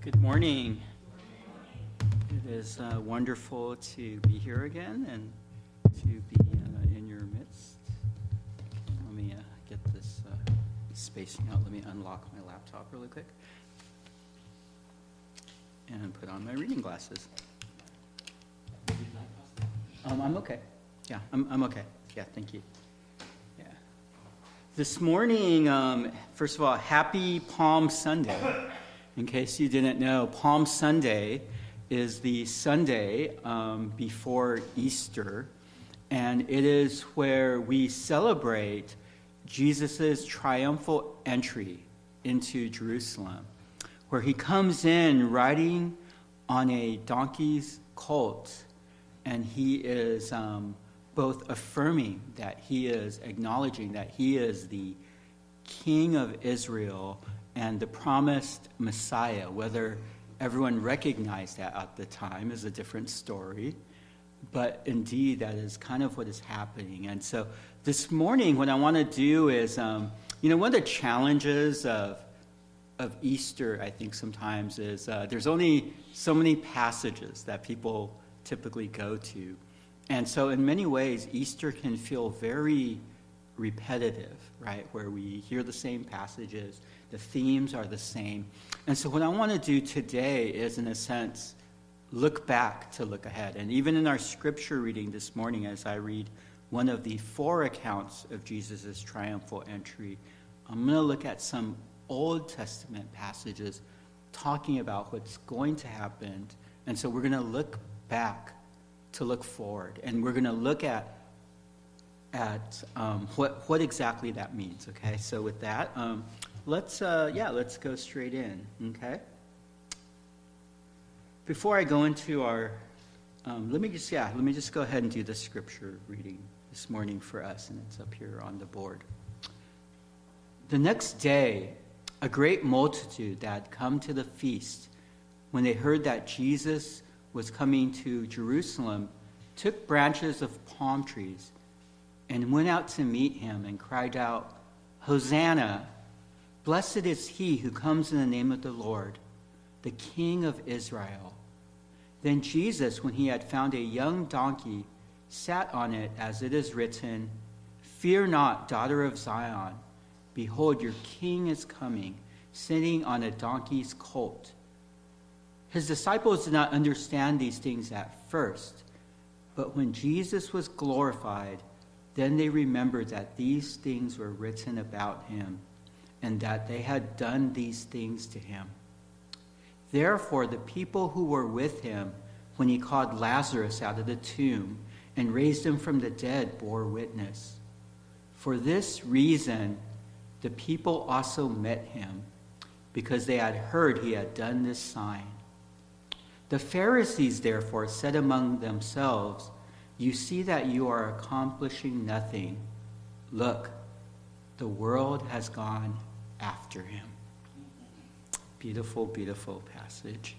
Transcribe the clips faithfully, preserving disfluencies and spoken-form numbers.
Good morning. It is uh, wonderful to be here again and to be uh, in your midst. Let me uh, get this uh, spacing out. Let me unlock my laptop really quick and put on my reading glasses. Um, I'm okay. Yeah, I'm, I'm okay. Yeah, thank you. Yeah. This morning, um, first of all, happy Palm Sunday. In case you didn't know, Palm Sunday is the Sunday um, before Easter, and it is where we celebrate Jesus' triumphal entry into Jerusalem, where he comes in riding on a donkey's colt, and he is um, both affirming that he is acknowledging that he is the King of Israel and the promised Messiah. Whether everyone recognized that at the time is a different story, but indeed that is kind of what is happening. And so this morning what I want to do is, um, you know, one of the challenges of of Easter, I think sometimes, is uh, there's only so many passages that people typically go to. And so in many ways, Easter can feel very repetitive, right? Where we hear the same passages, the themes are the same. And so what I want to do today is, in a sense, look back to look ahead. And even in our scripture reading this morning, as I read one of the four accounts of Jesus' triumphal entry, I'm going to look at some Old Testament passages talking about what's going to happen. And so we're going to look back to look forward. And we're going to look at at um, what what exactly that means, okay? So with that, um, let's, uh, yeah, let's go straight in, okay? Before I go into our, um, let me just, yeah, let me just go ahead and do the scripture reading this morning for us, and it's up here on the board. The next day, a great multitude that had come to the feast, when they heard that Jesus was coming to Jerusalem, took branches of palm trees and went out to meet him and cried out, "Hosanna! Blessed is he who comes in the name of the Lord, the King of Israel." Then Jesus, when he had found a young donkey, sat on it, as it is written, "Fear not, daughter of Zion. Behold, your king is coming, sitting on a donkey's colt." His disciples did not understand these things at first, but when Jesus was glorified, then they remembered that these things were written about him, and that they had done these things to him. Therefore, the people who were with him when he called Lazarus out of the tomb and raised him from the dead bore witness. For this reason, the people also met him, because they had heard he had done this sign. The Pharisees, therefore, said among themselves, "You see that you are accomplishing nothing. Look, the world has gone after him." Beautiful, beautiful passage.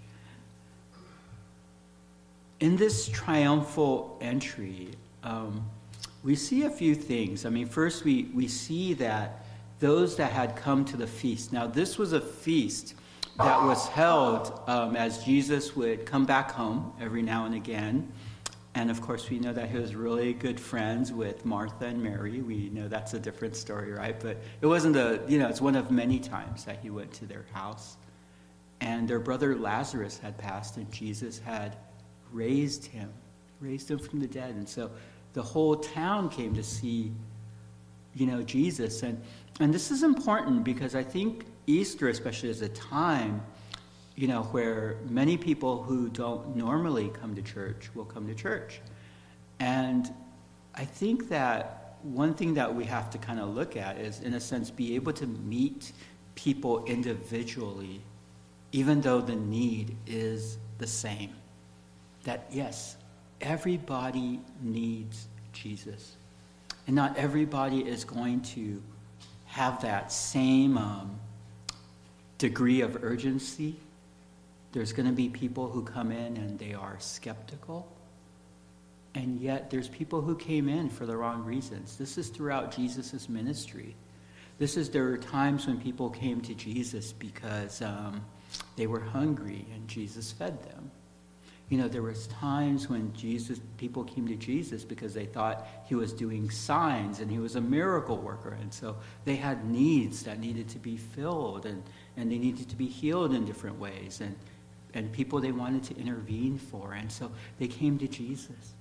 In this triumphal entry, um, we see a few things. I mean, first we, we see that those that had come to the feast. Now, this was a feast that was held um, as Jesus would come back home every now and again. And of course, we know that he was really good friends with Martha and Mary. We know that's a different story, right? But it wasn't a, you know, it's one of many times that he went to their house. And their brother Lazarus had passed, and Jesus had raised him, raised him from the dead. And so the whole town came to see, you know, Jesus. And, and this is important because I think Easter, especially, is a time, you know, where many people who don't normally come to church will come to church. And I think that one thing that we have to kind of look at is, in a sense, be able to meet people individually, even though the need is the same. That, yes, everybody needs Jesus. And not everybody is going to have that same um, degree of urgency. There's going to be people who come in and they are skeptical. And yet there's people who came in for the wrong reasons. This is throughout Jesus' ministry. This is, there were times when people came to Jesus because um, They were hungry, and Jesus fed them. You know, there was times when Jesus, people came to Jesus because they thought he was doing signs and he was a miracle worker. And so they had needs that needed to be filled, and, and they needed to be healed in different ways, and, and people they wanted to intervene for. And so they came to Jesus.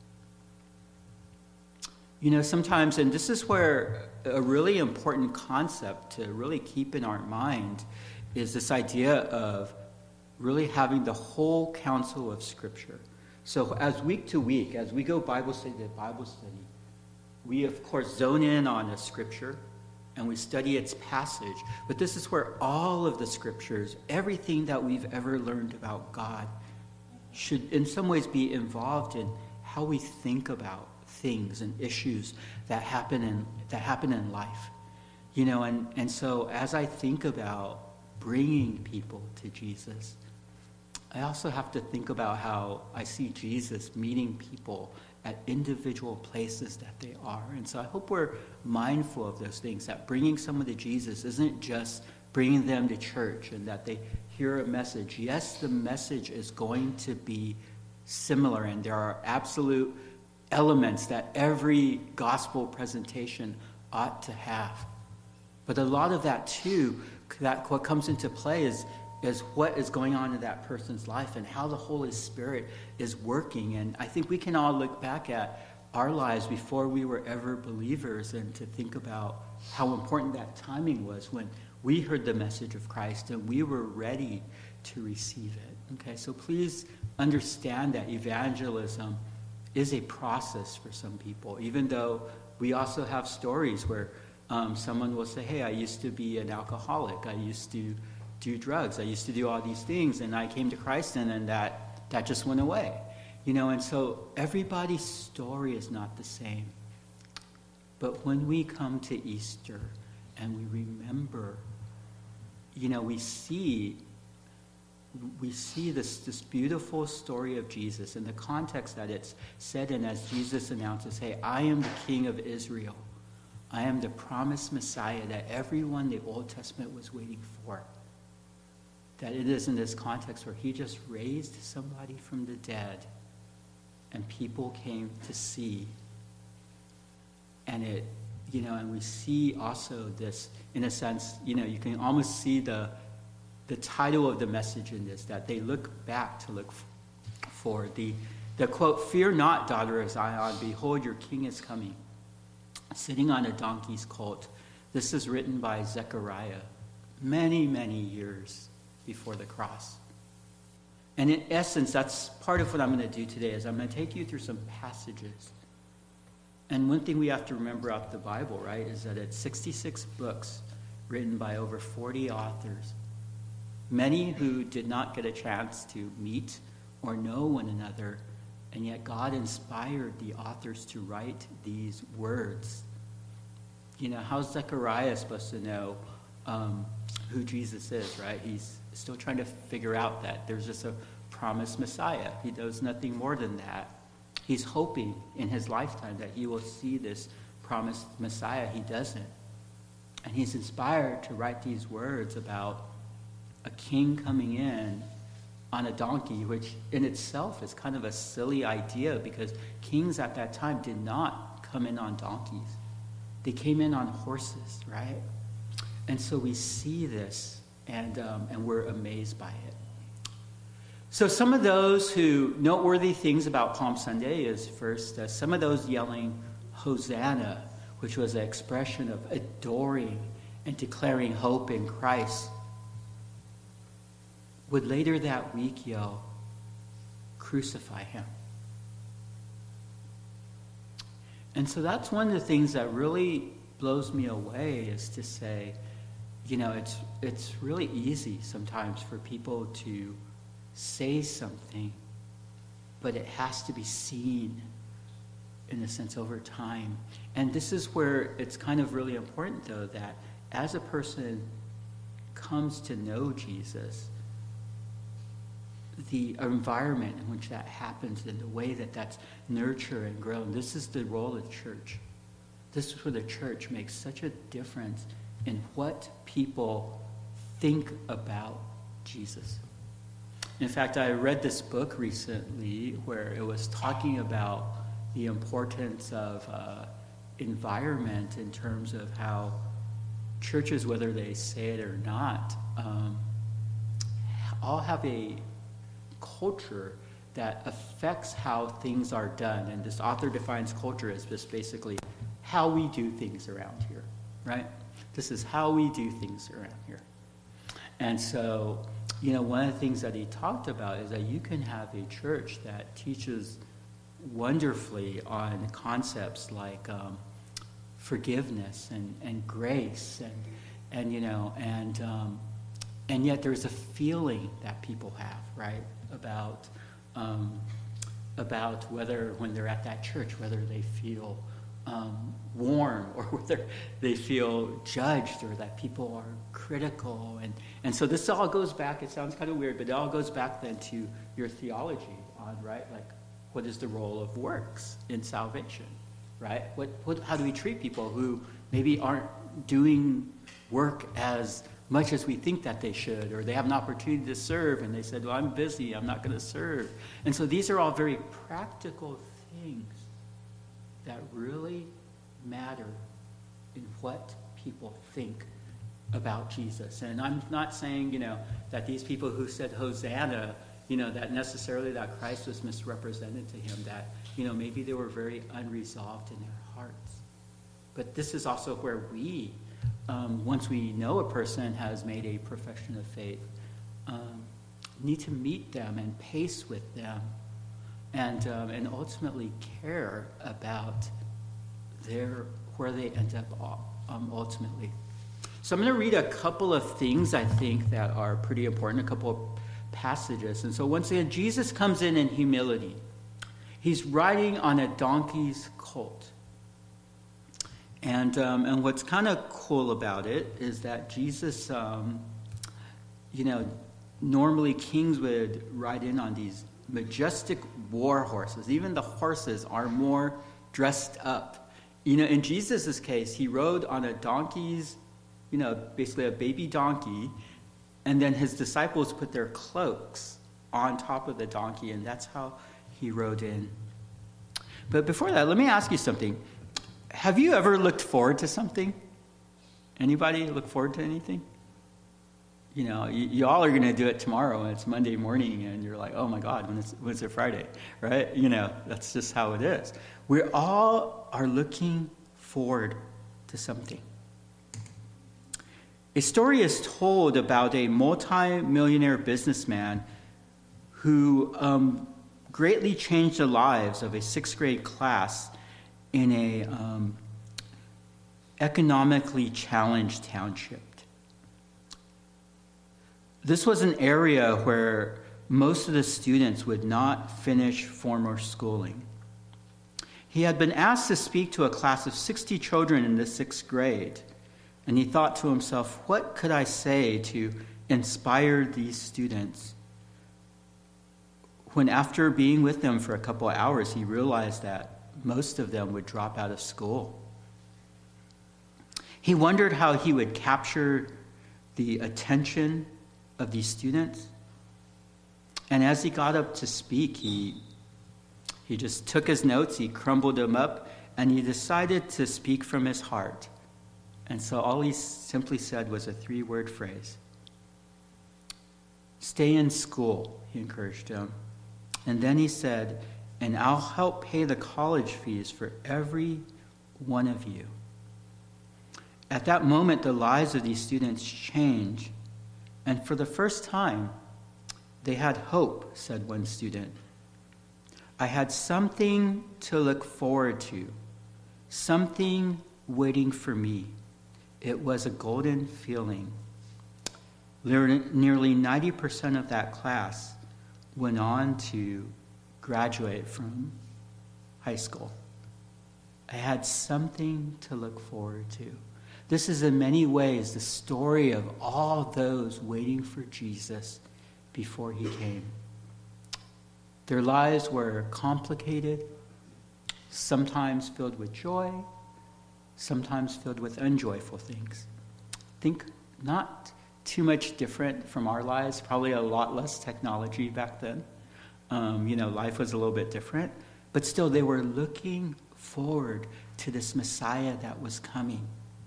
You know, sometimes, and this is where a really important concept to really keep in our mind is this idea of really having the whole counsel of Scripture. So as week to week, as we go Bible study to Bible study, we of course zone in on a Scripture and we study its passage. But this is where all of the Scriptures, everything that we've ever learned about God, should in some ways be involved in how we think about things and issues that happen in that happen in life. You know, and, and so as I think about bringing people to Jesus, I also have to think about how I see Jesus meeting people at individual places that they are. And so I hope we're mindful of those things, that bringing someone to Jesus isn't just bringing them to church and that they hear a message. Yes, the message is going to be similar, and there are absolute elements that every gospel presentation ought to have. But a lot of that, too, that what comes into play is is what is going on in that person's life and how the Holy Spirit is working. And I think we can all look back at our lives before we were ever believers and to think about how important that timing was when we heard the message of Christ and we were ready to receive it. Okay, so please understand that evangelism is a process for some people, even though we also have stories where um, someone will say, hey, I used to be an alcoholic. I used to do drugs. I used to do all these things, and I came to Christ, and then that, that just went away. You know, and so everybody's story is not the same. But when we come to Easter and we remember, you know, we see we see this, this beautiful story of Jesus in the context that it's said in, as Jesus announces, hey, I am the King of Israel. I am the promised Messiah that everyone in the Old Testament was waiting for. That it is in this context where he just raised somebody from the dead and people came to see. And it, you know, and we see also this, in a sense, you know, you can almost see the the title of the message in this, that they look back to look for. The, the quote, fear not, daughter of Zion, behold, your king is coming, sitting on a donkey's colt. This is written by Zechariah many, many years before the cross. And in essence, that's part of what I'm going to do today, is I'm going to take you through some passages. And one thing we have to remember about the Bible, right, is that it's sixty-six books written by over forty authors, many who did not get a chance to meet or know one another, and yet God inspired the authors to write these words. You know, how's Zechariah supposed to know um, who Jesus is, right? He's still trying to figure out that there's just a promised Messiah. He knows nothing more than that. He's hoping in his lifetime that he will see this promised Messiah. He doesn't. And he's inspired to write these words about a king coming in on a donkey, which in itself is kind of a silly idea because kings at that time did not come in on donkeys. They came in on horses, right? And so we see this, and um, and we're amazed by it. So some of those who, noteworthy things about Palm Sunday is first, uh, some of those yelling Hosanna, which was an expression of adoring and declaring hope in Christ, would later that week yell, crucify him. And so that's one of the things that really blows me away, is to say, you know, it's it's really easy sometimes for people to say something, but it has to be seen, in a sense, over time. And this is where it's kind of really important, though, that as a person comes to know Jesus, the environment in which that happens and the way that that's nurtured and grown, this is the role of the church. This is where the church makes such a difference in what people think about Jesus. In fact, I read this book recently where it was talking about the importance of uh, environment in terms of how churches, whether they say it or not, um, all have a culture that affects how things are done. And this author defines culture as just basically how we do things around here, right? This is how we do things around here. And so, you know, one of the things that he talked about is that you can have a church that teaches wonderfully on concepts like um, forgiveness and, and grace and, and, you know, and, um, and yet there's a feeling that people have, right, about, um, about whether when they're at that church, whether they feel um, warm or whether they feel judged or that people are critical. And, and so this all goes back, it sounds kind of weird, but it all goes back then to your theology on, right, like what is the role of works in salvation, right? What, what, how do we treat people who maybe aren't doing work as much as we think that they should, or they have an opportunity to serve and they said, well, I'm busy, I'm not going to serve. And so these are all very practical things that really matter in what people think about Jesus. And I'm not saying, you know, that these people who said Hosanna, you know, that necessarily that Christ was misrepresented to him, that, you know, maybe they were very unresolved in their hearts. But this is also where we, um, once we know a person has made a profession of faith, um, need to meet them and pace with them and um, and ultimately care about their where they end up um, ultimately. So I'm going to read a couple of things I think that are pretty important, a couple of passages. And so once again, Jesus comes in in humility. He's riding on a donkey's colt. And um, and what's kind of cool about it is that Jesus, um, you know, normally kings would ride in on these majestic war horses. Even the horses are more dressed up. You know, in Jesus' case, he rode on a donkey's, you know, basically a baby donkey, and then his disciples put their cloaks on top of the donkey, and that's how he rode in. But before that, let me ask you something. Have you ever looked forward to something? Anybody look forward to anything? You know, you, you all are going to do it tomorrow, and it's Monday morning, and you're like, oh my God, when is, when is it Friday, right? You know, that's just how it is. We all are looking forward to something. A story is told about a multi-millionaire businessman who um, greatly changed the lives of a sixth grade class in a um, economically challenged township. This was an area where most of the students would not finish formal schooling. He had been asked to speak to a class of sixty children in the sixth grade, and he thought to himself, what could I say to inspire these students? When after being with them for a couple of hours, he realized that most of them would drop out of school. He wondered how he would capture the attention of these students. And as he got up to speak, he he just took his notes, he crumbled them up, and he decided to speak from his heart. And so all he simply said was a three-word phrase. Stay in school, he encouraged them. And then he said, and I'll help pay the college fees for every one of you. At that moment, the lives of these students changed. And for the first time, they had hope, said one student. I had something to look forward to, something waiting for me. It was a golden feeling. Nearly ninety percent of that class went on to graduate from high school. I had something to look forward to. This is in many ways the story of all those waiting for Jesus before he came. Their lives were complicated, sometimes filled with joy, sometimes filled with unjoyful things. Think not too much different from our lives, probably a lot less technology back then. Um, you know, life was a little bit different. But still, they were looking forward to this Messiah that was coming.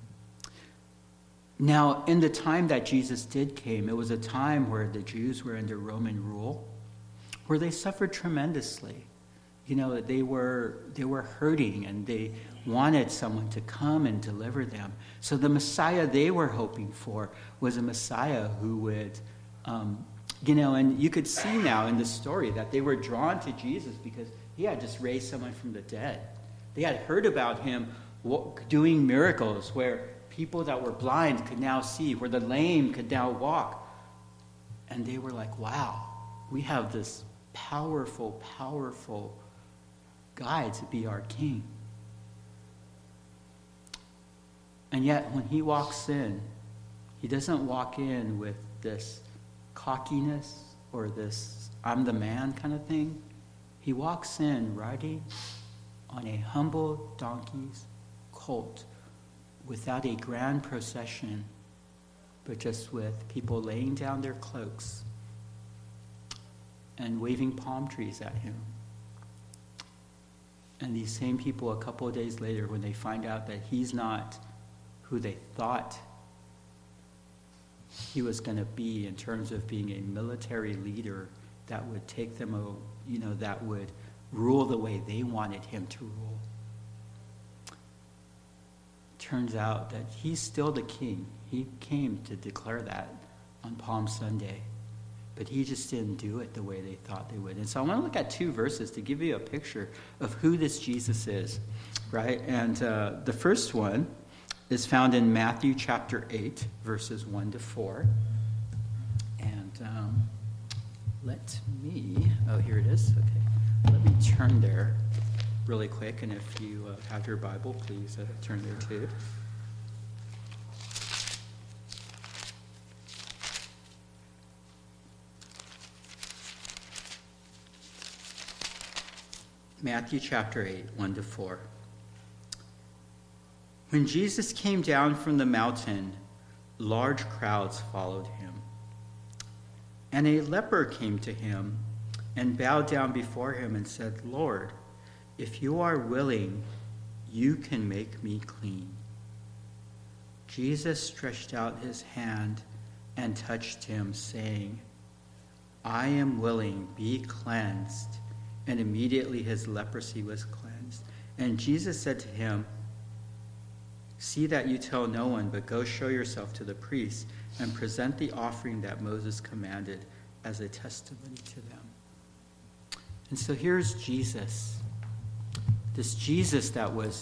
Now, in the time that Jesus did came, it was a time where the Jews were under Roman rule, where they suffered tremendously. You know, they were they were hurting, and they wanted someone to come and deliver them. So the Messiah they were hoping for was a Messiah who would, um, you know, and you could see now in the story that they were drawn to Jesus because he had just raised someone from the dead. They had heard about him doing miracles where people that were blind could now see, where the lame could now walk. And they were like, wow, we have this powerful, powerful guy to be our king. And yet, when he walks in, he doesn't walk in with this cockiness or this I'm the man kind of thing. He walks in riding on a humble donkey's colt, without a grand procession, but just with people laying down their cloaks and waving palm trees at him. And these same people, a couple of days later, when they find out that he's not who they thought he was going to be in terms of being a military leader that would take them, you know, that would rule the way they wanted him to rule. Turns out that he's still the king. He came to declare that on Palm Sunday, but he just didn't do it the way they thought they would. And so I want to look at two verses to give you a picture of who this Jesus is, right? And uh, the first one is found in Matthew chapter eight, verses one to four. And um, let me, oh, here it is. Okay, let me turn there really quick, and if you uh, have your Bible, please uh, turn there too. Matthew chapter eight, one to four. When Jesus came down from the mountain, large crowds followed him. And a leper came to him and bowed down before him and said, Lord, if you are willing, you can make me clean. Jesus stretched out his hand and touched him, saying, I am willing, be cleansed. And immediately his leprosy was cleansed. And Jesus said to him, see that you tell no one, but go show yourself to the priests and present the offering that Moses commanded as a testimony to them. And so here's Jesus. This Jesus that was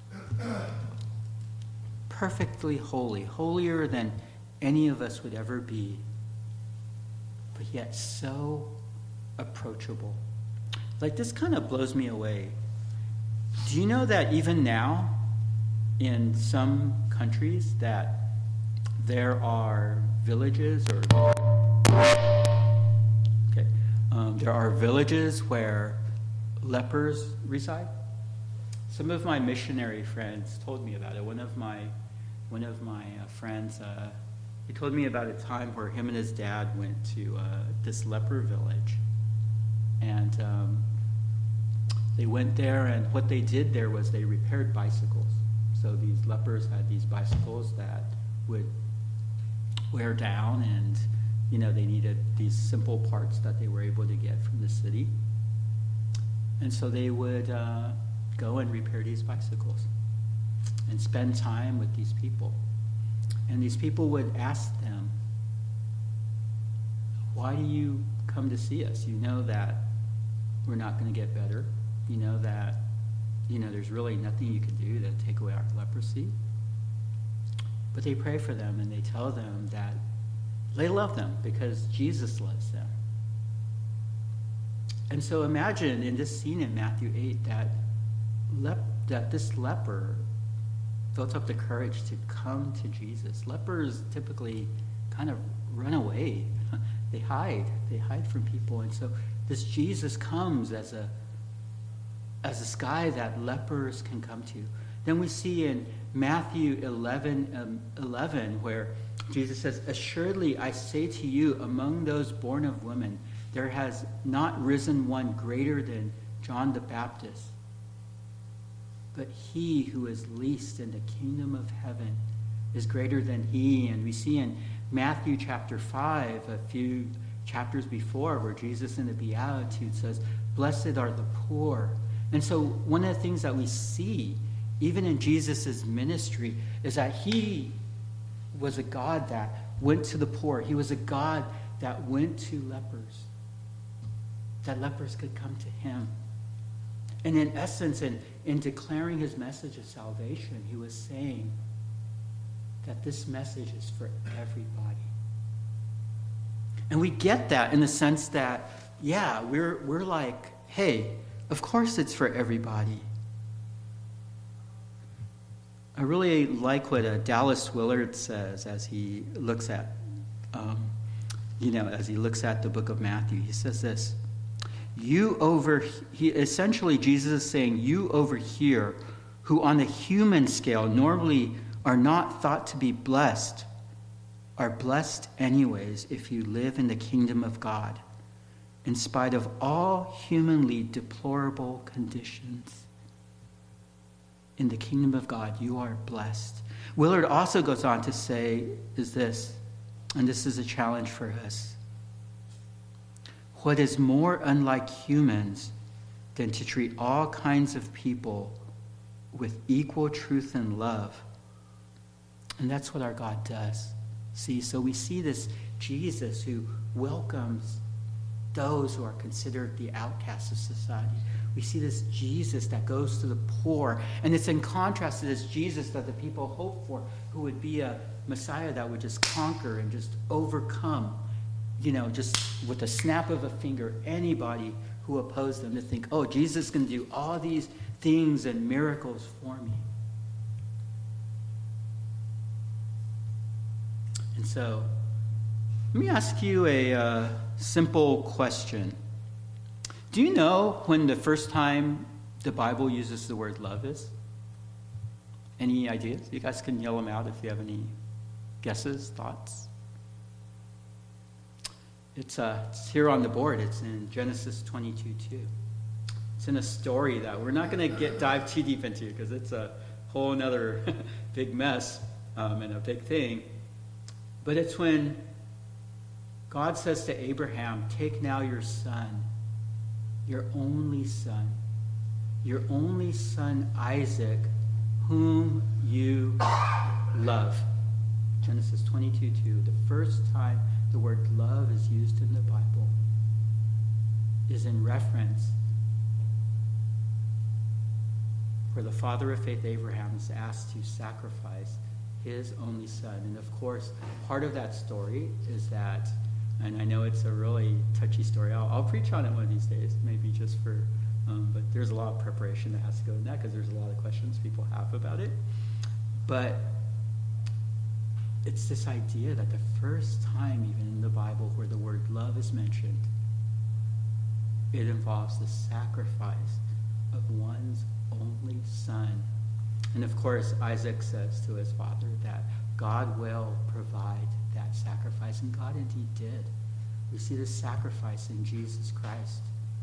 perfectly holy, holier than any of us would ever be, but yet so approachable. Like, this kind of blows me away. Do you know that even now, in some countries, that there are villages or okay, um, there are villages where lepers reside? Some of my missionary friends told me about it. One of my one of my uh, friends, uh, he told me about a time where him and his dad went to uh, this leper village, and um, they went there, and what they did there was they repaired bicycles. So these lepers had these bicycles that would wear down, and you know they needed these simple parts that they were able to get from the city, and so they would uh, go and repair these bicycles and spend time with these people. And these people would ask them, why do you come to see us? You know that we're not going to get better. You know that, you know, there's really nothing you can do to take away our leprosy. But they pray for them, and they tell them that they love them because Jesus loves them. And so imagine in this scene in Matthew eight that lep- that this leper built up the courage to come to Jesus. Lepers typically kind of run away. They hide. They hide from people. And so this Jesus comes as a as this guy that lepers can come to. Then we see in Matthew eleven, um, eleven, where Jesus says, "Assuredly, I say to you, among those born of women, there has not risen one greater than John the Baptist. But he who is least in the kingdom of heaven is greater than he." And we see in Matthew chapter five, a few chapters before, where Jesus in the Beatitudes says, "Blessed are the poor." And so one of the things that we see, even in Jesus' ministry, is that he was a God that went to the poor. He was a God that went to lepers, that lepers could come to him. And in essence, in, in declaring his message of salvation, he was saying that this message is for everybody. And we get that in the sense that, yeah, we're we're like, hey, of course it's for everybody. I really like what uh, Dallas Willard says as he looks at, um, you know, as he looks at the book of Matthew. He says this: "You over," he essentially Jesus is saying, "You over here, who on the human scale normally are not thought to be blessed, are blessed anyways if you live in the kingdom of God, in spite of all humanly deplorable conditions. In the kingdom of God, you are blessed." Willard also goes on to say is this, and this is a challenge for us: what is more unlike humans than to treat all kinds of people with equal truth and love? And that's what our God does. See, so we see this Jesus who welcomes those who are considered the outcasts of society. We see this Jesus that goes to the poor. And it's in contrast to this Jesus that the people hope for, who would be a Messiah that would just conquer and just overcome, you know, just with a snap of a finger, anybody who opposed them, to think, oh, Jesus can do all these things and miracles for me. And so, let me ask you a uh, simple question. Do you know when the first time the Bible uses the word love is? Any ideas? You guys can yell them out if you have any guesses, thoughts. It's, uh, it's here on the board. It's in Genesis twenty-two two. It's in a story that we're not going to get dive too deep into because it's a whole other big mess um, and a big thing. But it's when God says to Abraham, "Take now your son, your only son, your only son Isaac, whom you love." Genesis twenty-two two. The first time the word love is used in the Bible is in reference where the father of faith, Abraham, is asked to sacrifice his only son. And of course, part of that story is that, and I know it's a really touchy story, I'll, I'll preach on it one of these days, maybe just for, um, but there's a lot of preparation that has to go in that because there's a lot of questions people have about it. But it's this idea that the first time even in the Bible where the word love is mentioned, it involves the sacrifice of one's only son. And of course, Isaac says to his father that God will provide that sacrifice, and God indeed did. We see this sacrifice in Jesus Christ.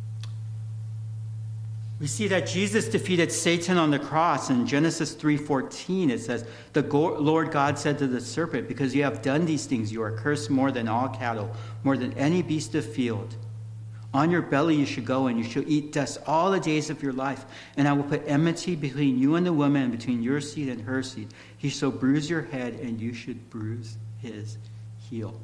We see that Jesus defeated Satan on the cross. In Genesis three fourteen, it says, "The Lord God said to the serpent, because you have done these things, you are cursed more than all cattle, more than any beast of field. On your belly you shall go, and you shall eat dust all the days of your life. And I will put enmity between you and the woman, and between your seed and her seed. He shall bruise your head, and you should bruise his heel."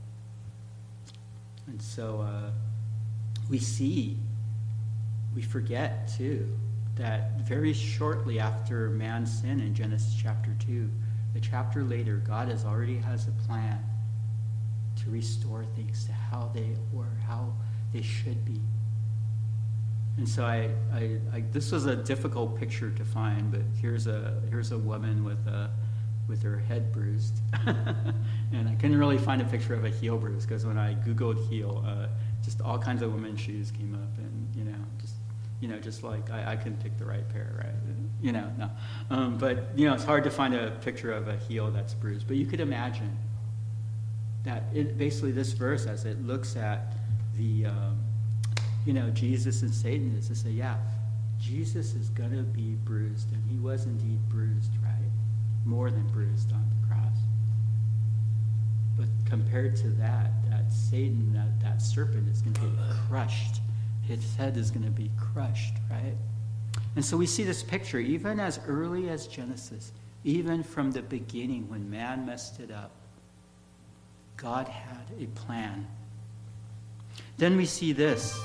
And so uh, we see, we forget too, that very shortly after man's sin in Genesis chapter two, a chapter later, God has already has a plan to restore things to how they were, how they should be. And so I, I, I, this was a difficult picture to find, but here's a here's a woman with a with her head bruised, and I couldn't really find a picture of a heel bruise because when I googled heel, uh, just all kinds of women's shoes came up, and you know, just You know, just like I, I can pick the right pair, right? You know, no. Um, but, you know, it's hard to find a picture of a heel that's bruised. But you could imagine that it, basically this verse, as it looks at the, um, you know, Jesus and Satan, is to say, yeah, Jesus is going to be bruised. And he was indeed bruised, right? More than bruised on the cross. But compared to that, that Satan, that, that serpent is going to be crushed. His head is going to be crushed, right? And so we see this picture even as early as Genesis, even from the beginning when man messed it up. God had a plan. Then we see this.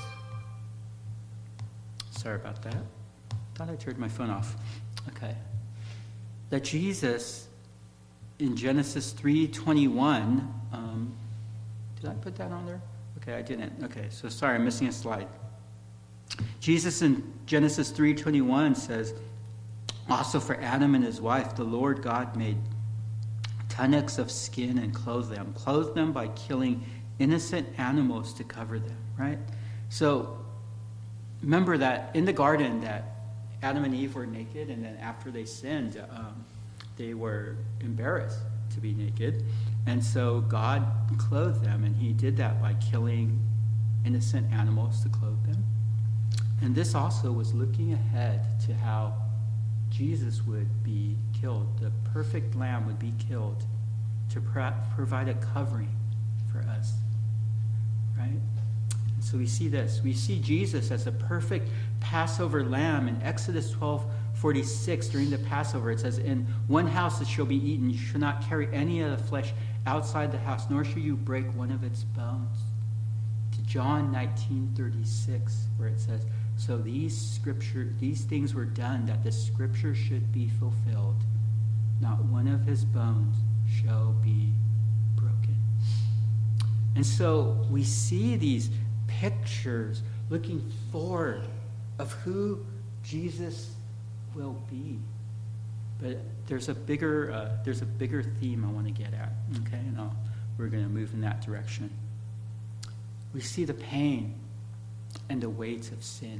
Sorry about that. Thought I turned my phone off. Okay. That Jesus, in Genesis three twenty-one, um, did I put that on there? Okay, I didn't. Okay, so sorry, I'm missing a slide. Jesus in Genesis three twenty-one says, also for Adam and his wife, the Lord God made tunics of skin and clothed them. Clothed them by killing innocent animals to cover them, right? So remember that in the garden that Adam and Eve were naked, and then after they sinned, um, they were embarrassed to be naked. And so God clothed them, and he did that by killing innocent animals to clothe them. And this also was looking ahead to how Jesus would be killed. The perfect lamb would be killed to pro- provide a covering for us, right? And so we see this. We see Jesus as a perfect Passover lamb in Exodus twelve forty-six. During the Passover, it says, in one house it shall be eaten. You shall not carry any of the flesh outside the house, nor shall you break one of its bones. To John nineteen thirty-six, where it says, so these scripture, these things were done that the scripture should be fulfilled. Not one of his bones shall be broken. And so we see these pictures looking forward of who Jesus will be. But there's a bigger, uh, there's a bigger theme I want to get at. Okay, and I'll, we're going to move in that direction. We see the pain and the weight of sin.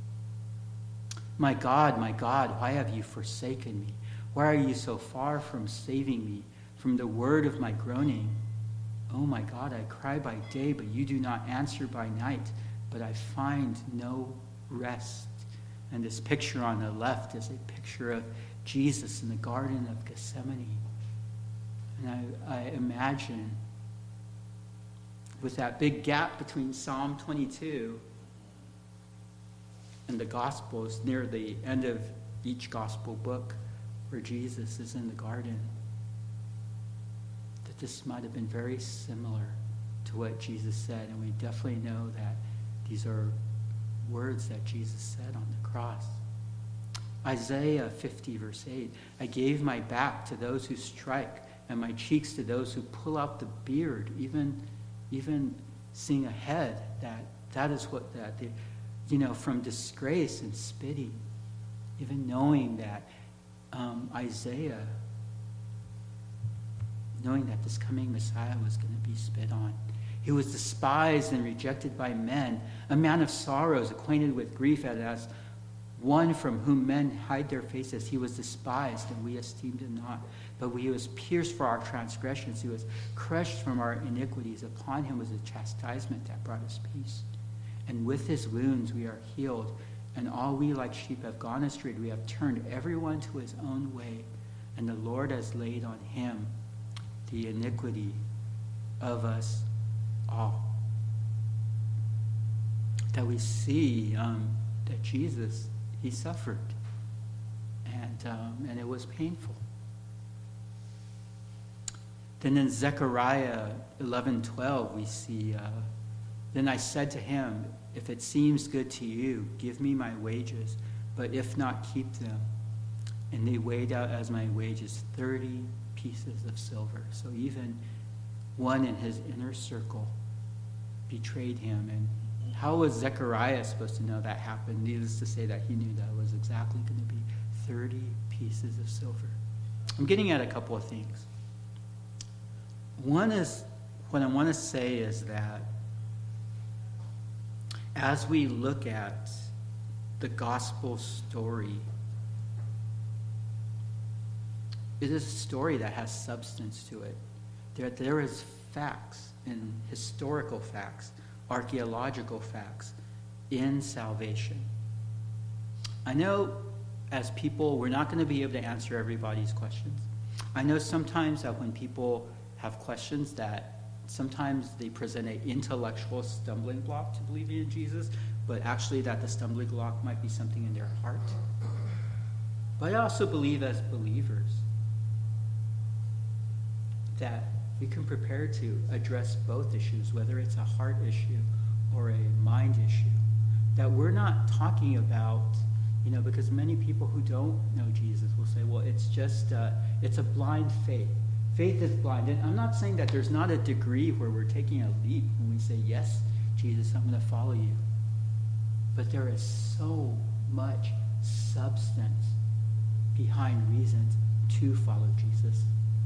My God, my God, why have you forsaken me? Why are you so far from saving me from the word of my groaning? Oh my God, I cry by day, but you do not answer by night, but I find no rest. And this picture on the left is a picture of Jesus in the Garden of Gethsemane. And I, I imagine with that big gap between Psalm twenty-two and the Gospels, near the end of each Gospel book, where Jesus is in the garden, that this might have been very similar to what Jesus said. And we definitely know that these are words that Jesus said on the cross. Isaiah fifty, verse eight, I gave my back to those who strike, and my cheeks to those who pull out the beard, even, even seeing ahead that that is what that, they, you know, from disgrace and spitting, even knowing that um, Isaiah, knowing that this coming Messiah was going to be spit on. He was despised and rejected by men, a man of sorrows, acquainted with grief, and as one from whom men hide their faces. He was despised, and we esteemed him not. But he was pierced for our transgressions. He was crushed from our iniquities. Upon him was a chastisement that brought us peace. And with his wounds we are healed. And all we like sheep have gone astray. We have turned everyone to his own way. And the Lord has laid on him the iniquity of us all. That we see um, that Jesus, he suffered. And, um, and it was painful. Then in Zechariah eleven twelve, we see, uh, then I said to him, if it seems good to you, give me my wages, but if not, keep them. And they weighed out as my wages thirty pieces of silver. So even one in his inner circle betrayed him. And how was Zechariah supposed to know that happened? Needless to say that he knew that was exactly going to be thirty pieces of silver. I'm getting at a couple of things. One is, what I want to say is that as we look at the gospel story, it is a story that has substance to it. There, there is facts and historical facts, archaeological facts in salvation. I know as people, we're not going to be able to answer everybody's questions. I know sometimes that when people have questions that sometimes they present an intellectual stumbling block to believing in Jesus, but actually that the stumbling block might be something in their heart. But I also believe as believers that we can prepare to address both issues, whether it's a heart issue or a mind issue. That we're not talking about, you know, because many people who don't know Jesus will say, well, it's just, uh, it's a blind faith. Faith is blind. And I'm not saying that there's not a degree where we're taking a leap when we say, yes, Jesus, I'm going to follow you. But there is so much substance behind reasons to follow Jesus.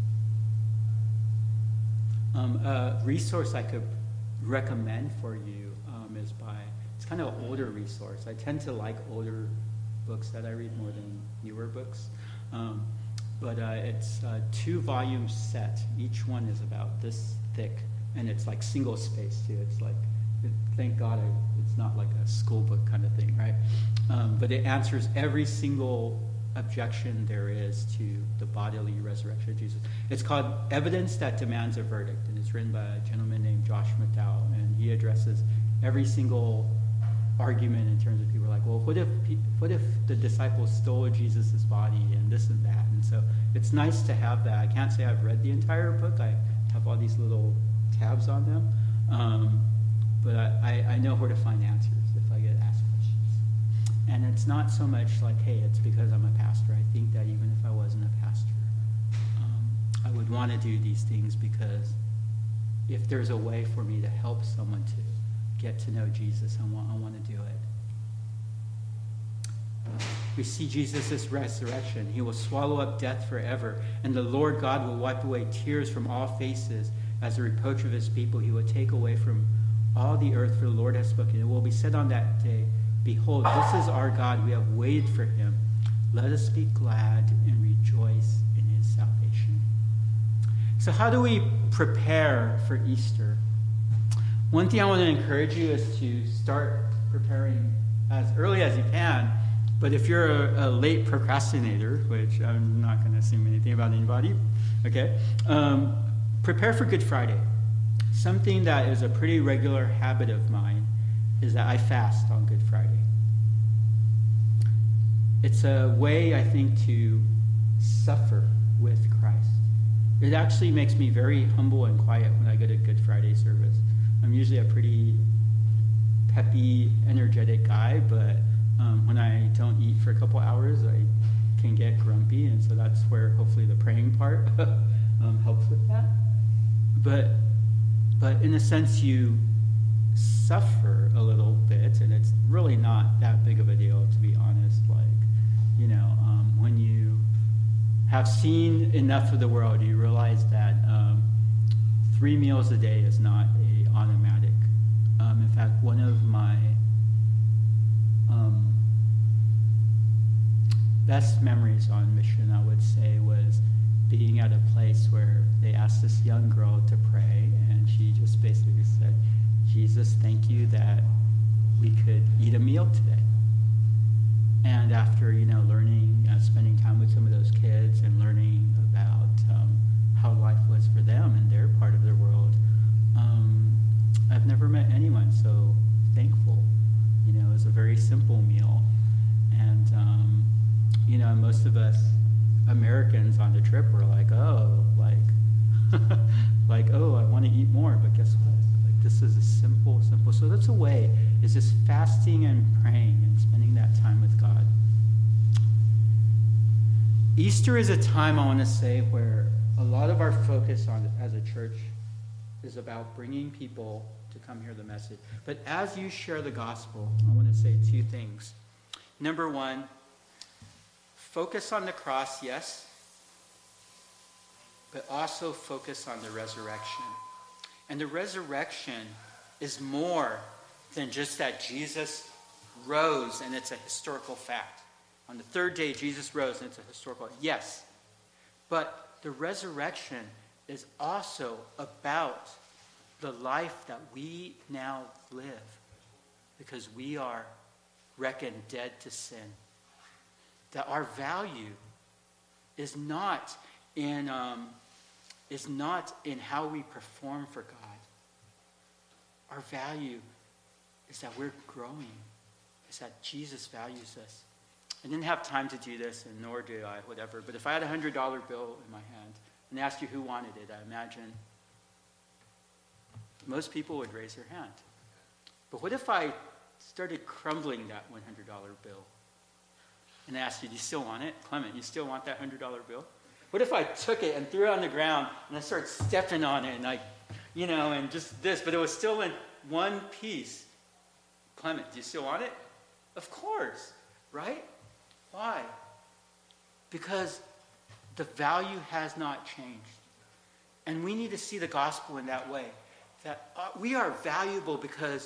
Um, a resource I could recommend for you um, is by, it's kind of an older resource. I tend to like older books that I read more than newer books. Um, but uh, it's a two-volume set. Each one is about this thick, and it's like single-spaced too. It's like, thank God I, it's not like a school book kind of thing, right? Um, but it answers every single objection there is to the bodily resurrection of Jesus. It's called Evidence That Demands a Verdict, and it's written by a gentleman named Josh McDowell, and he addresses every single argument in terms of people like, well, what if what if the disciples stole Jesus' body and this and that? And so it's nice to have that. I can't say I've read the entire book. I have all these little tabs on them, um, but I, I know where to find answers if I get asked questions. And it's not so much like, hey, it's because I'm a pastor. I think that even if I wasn't a pastor, um, I would want to do these things because if there's a way for me to help someone to get to know Jesus, I want, I want to do it. We see Jesus' resurrection. He will swallow up death forever, and the Lord God will wipe away tears from all faces as a reproach of his people. He will take away from all the earth, for the Lord has spoken. It will be said on that day, behold, this is our God. We have waited for him. Let us be glad and rejoice in his salvation. So how do we prepare for Easter? One thing I want to encourage you is to start preparing as early as you can. But if you're a, a late procrastinator, which I'm not going to assume anything about anybody, okay, um, prepare for Good Friday. Something that is a pretty regular habit of mine is that I fast on Good Friday. It's a way, I think, to suffer with Christ. It actually makes me very humble and quiet when I go to Good Friday service. I'm usually a pretty peppy, energetic guy, but um, when I don't eat for a couple hours, I can get grumpy, and so that's where hopefully the praying part um, helps with that. But, but in a sense, you suffer a little bit, and it's really not that big of a deal, to be honest. Like, you know, um, when you have seen enough of the world, you realize that um, three meals a day is not a automatic. Um, in fact, one of my um, best memories on mission, I would say, was being at a place where they asked this young girl to pray, and she just basically said, Jesus, thank you that we could eat a meal today. And after, you know, learning, uh, spending time with some of those kids and learning about um, how life was for them in their part of the world, um, I've never met anyone so thankful. You know, it was a very simple meal. And, um, you know, most of us Americans on the trip were like, oh, like, like, oh, I want to eat more, but guess what? Like, this is a simple, simple. So that's a way, is just fasting and praying and spending that time with God. Easter is a time, I want to say, where a lot of our focus on as a church is about bringing people to come hear the message. But as you share the gospel, I want to say two things. Number one, focus on the cross, yes, but also focus on the resurrection. And the resurrection is more than just that Jesus rose, and it's a historical fact. On the third day, Jesus rose, and it's a historical, yes. But the resurrection is also about the life that we now live, because we are reckoned dead to sin. That our value is not in um, is not in how we perform for God. Our value is that we're growing, is that Jesus values us. I didn't have time to do this, and nor do I, whatever, but if I had a one hundred dollar bill in my hand and asked you who wanted it, I imagine most people would raise their hand. But what if I started crumbling that one hundred dollar bill and asked you, do you still want it? Clement, you still want that one hundred dollar bill? What if I took it and threw it on the ground and I started stepping on it and I, you know, and just this, but it was still in one piece? Clement, do you still want it? Of course, right? Why? Because the value has not changed. And we need to see the gospel in that way. That uh, we are valuable because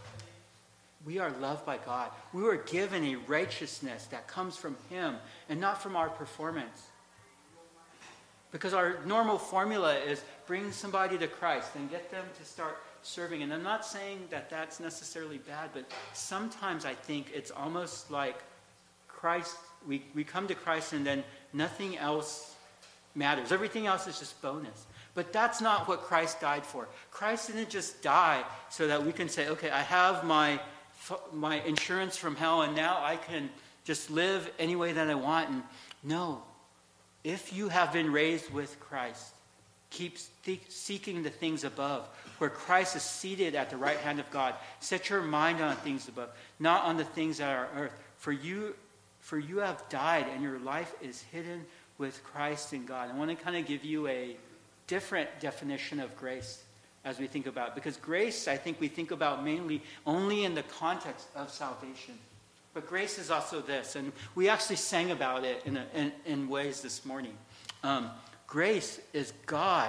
we are loved by God. We were given a righteousness that comes from Him and not from our performance. Because our normal formula is bring somebody to Christ and get them to start serving. And I'm not saying that that's necessarily bad, but sometimes I think it's almost like Christ, we, we come to Christ and then nothing else matters. Everything else is just bonus. But that's not what Christ died for. Christ didn't just die so that we can say, okay, I have my my insurance from hell and now I can just live any way that I want. And no. If you have been raised with Christ, keep th- seeking the things above, where Christ is seated at the right hand of God. Set your mind on things above, not on the things that are earth. For you, for you have died, and your life is hidden with Christ in God. I want to kind of give you a different definition of grace as we think about it. Because grace, I think we think about mainly only in the context of salvation. But grace is also this, and we actually sang about it in, a, in, in ways this morning. Um, grace is God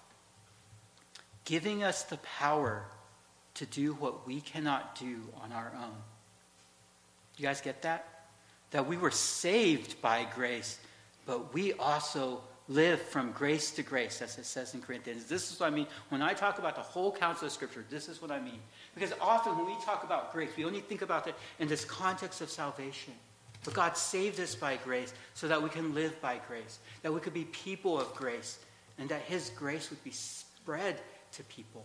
giving us the power to do what we cannot do on our own. You guys get that? That we were saved by grace, but we also live from grace to grace, as it says in Corinthians. This is what I mean. When I talk about the whole counsel of Scripture, this is what I mean. Because often when we talk about grace, we only think about it in this context of salvation. But God saved us by grace so that we can live by grace, that we could be people of grace, and that His grace would be spread to people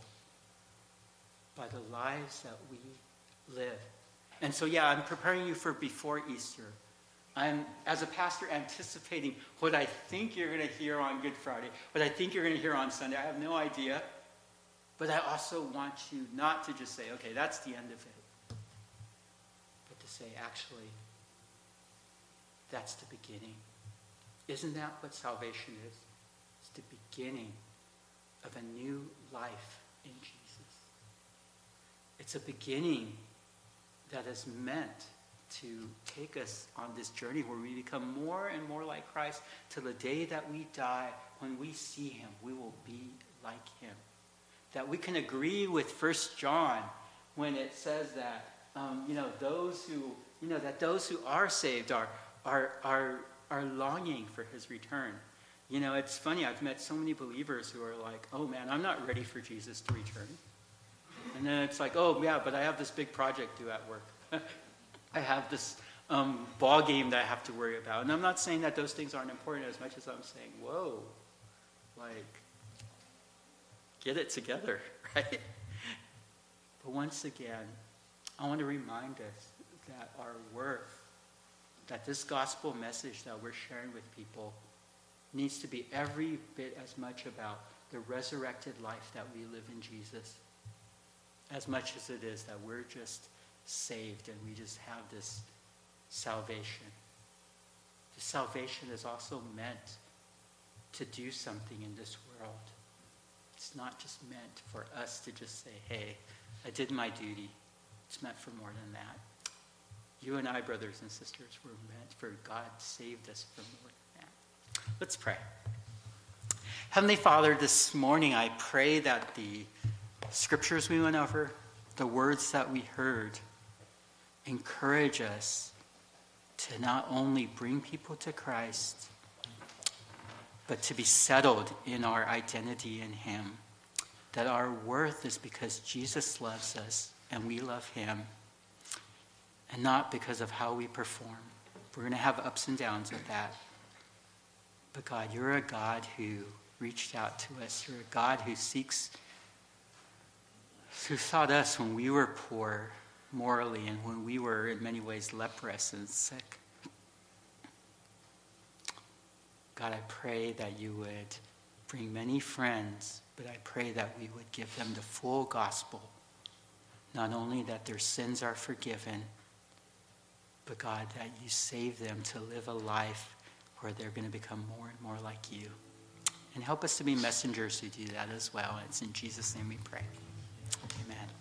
by the lives that we live. And so, yeah, I'm preparing you for before Easter. I'm, as a pastor, anticipating what I think you're going to hear on Good Friday, what I think you're going to hear on Sunday. I have no idea. But I also want you not to just say, okay, that's the end of it. But to say, actually, that's the beginning. Isn't that what salvation is? It's the beginning of a new life in Jesus. It's a beginning that is meant to take us on this journey where we become more and more like Christ till the day that we die. When we see Him, we will be like Him. That we can agree with First John when it says that, um, you know, those who, you know, that those who are saved are, are, are, are longing for His return. You know, it's funny, I've met so many believers who are like, oh man, I'm not ready for Jesus to return. And then it's like, oh yeah, but I have this big project due at work. I have this um, ball game that I have to worry about. And I'm not saying that those things aren't important as much as I'm saying, whoa, like, get it together, right? But once again, I want to remind us that our worth, that this gospel message that we're sharing with people needs to be every bit as much about the resurrected life that we live in Jesus, as much as it is that we're just saved and we just have this salvation. The salvation is also meant to do something in this world. It's not just meant for us to just say, hey, I did my duty. It's meant for more than that. You and I, brothers and sisters, were meant for God saved us for more than that. Let's pray. Heavenly Father, this morning I pray that the scriptures we went over, the words that we heard, encourage us to not only bring people to Christ, but to be settled in our identity in him. That our worth is because Jesus loves us and we love him, and not because of how we perform. We're going to have ups and downs with that. But God, you're a God who reached out to us. You're a God who seeks, who sought us when we were poor morally and when we were in many ways leprous and sick. God, I pray that you would bring many friends, but I pray that we would give them the full gospel. Not only that their sins are forgiven, but God, that you save them to live a life where they're going to become more and more like you. And help us to be messengers who do that as well. It's in Jesus' name we pray. Amen.